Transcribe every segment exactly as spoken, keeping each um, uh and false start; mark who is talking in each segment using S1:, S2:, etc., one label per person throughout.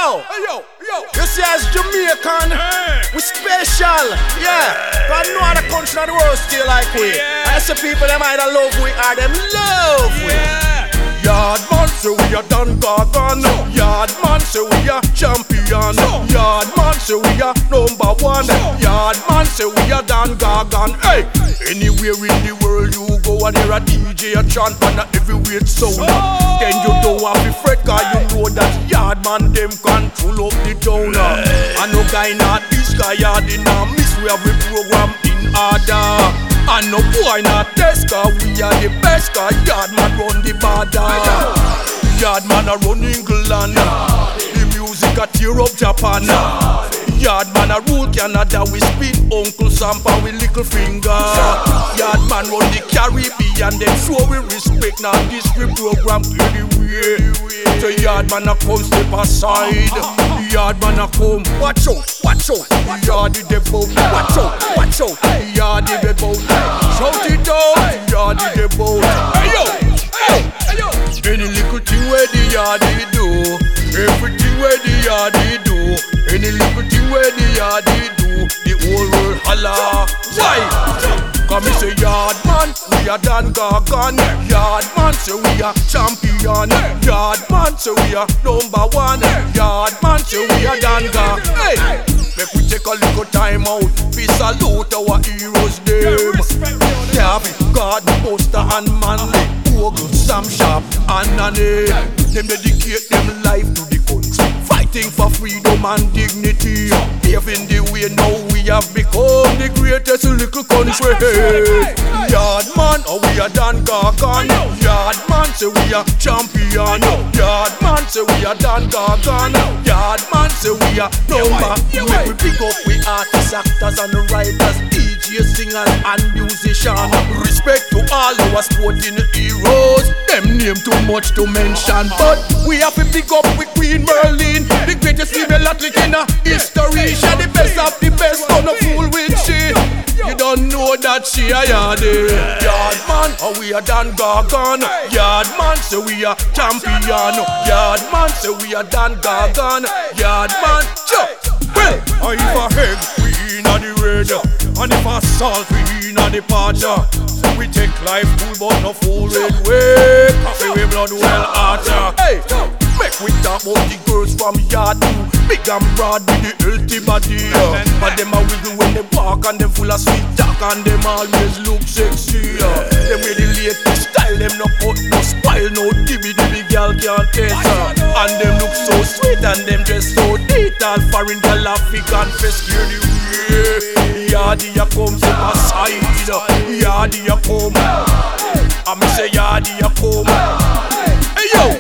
S1: yo, hey yo, yo. You see as Jamaican, hey. We special, yeah. Cause no other country in the world still like we. Yeah. I see people them either love we or them love we. Yeah. Yard man say we a done gargan. Yard man say we a champion. Yard man say we a number one. Yard man say we a done gargan. Hey, anywhere in the world you go and hear a D J a chant on a heavyweight sound. Then you don't have to fret 'cause you know that yard man them control up the town. And no guy not this guy yard in a miss. We have a program in order. And no boy not test 'cause we are the best 'cause yard man run the border. Yard man a run England. The music a tear up Japan. Yard man a rule Canada. We spin Uncle Sampa with little finger. Yard man run the Caribbean. Them show we respect. Now this we program clear the way. So yard man a come step aside. The yard man a come. Watch out, watch out. The yard is the boat. Watch out, watch out. The yard is the boat. Shout it out. The yard is the boat. Hey yo, hey, hey yo. Any little thing where the yard he do, everything where the yard he do, any little thing where the yard he do, the whole world holla. Why? Cause me say yard man, we a done gargan. Yard man say we a champion. Yard man say we a number one. Yard man say we a done gargan. Hey, make we take a little time out. We salute our heroes them. David, God, Buster and Manley, Ogle, Sam Sharp and Nane. Them dedicate them life to the country, fighting for freedom and dignity. Paving the way now we have become the greatest little country. Yard man, oh we a done gargan. Yard man say we a champion. Yard man say we a done gargan. Yard man say we a number. Make we pick up we artists, actors and writers, D Js, singers and musicians. Respect to all our sporting heroes. Them name too much to mention, but we have to pick up with Queen Merlin, the greatest female athlete in history. She the best of the best, don't no fool with she. You don't know that she a yardie. Yard man, oh we a done gargan. Yard man say we a champion. Yard man say we a done gargan. Yard man, chop. Well, oh if a egg we inna the red, and if a salt we inna the pot. So we take life cool but no fool red way. Coffee with blood well hotter. Hey, make we talk about the girls from yard too. Big and broad with the healthy body. But them a wiggle when they walk and them full of sweet talk and them always look sexy. Them with the latest style, them no cut, no spoil, no dibby dibby girl can't test. And them look so sweet and them dress so neat. All foreign girl African face scare the way. Yardie a come to my side. Yardie a come. I me say yardie a come. Hey yo,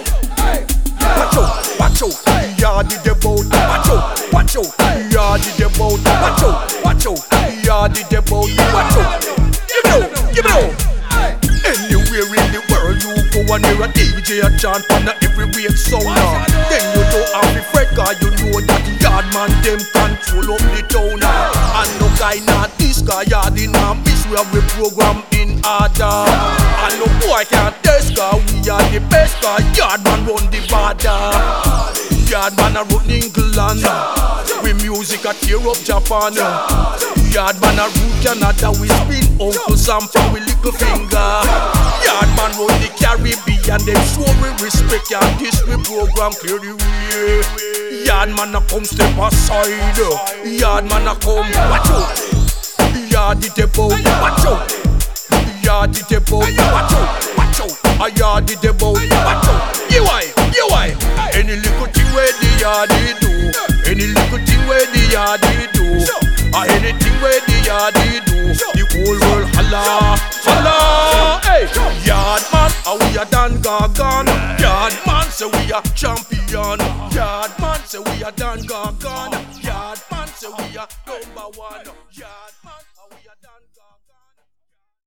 S1: watch out, watch out. Yardie the boat. Watch out, watch out. Yardie the boat. Watch out, watch out. Yardie the boat. Watch out. Give me out, give me out. Anywhere in the world you go and hear a D J a chant on a heavyweight sound. Then you don't have to fret 'cause you know that the yard man them control up the town. And no guy not this guy yardie not miss. We have a program in order. And no boy can't test 'cause we are the best 'cause yard man run the border. Yard man a run England. We music a tear up Japan. Yard man a root Canada. We spin Uncle Sampa with little finger. Yard man run the Caribbean. Them show we respect and this we program clear the way. Yard man a come step aside. Yard man a come. Watch out. Yard it about. Watch out. Yard it about. Watch out. Watch out. A yard it about. Watch out. You why? You why? Any little thing where the yardie do, any little thing where the yardie do, or anything where the yardie do, the whole world holla, holla. Hey, yard man, how we a done gargan. Yard man say we a champion. Yard man say we a done gargan. Yard man say we a number one. Yard man, how we a done gargan.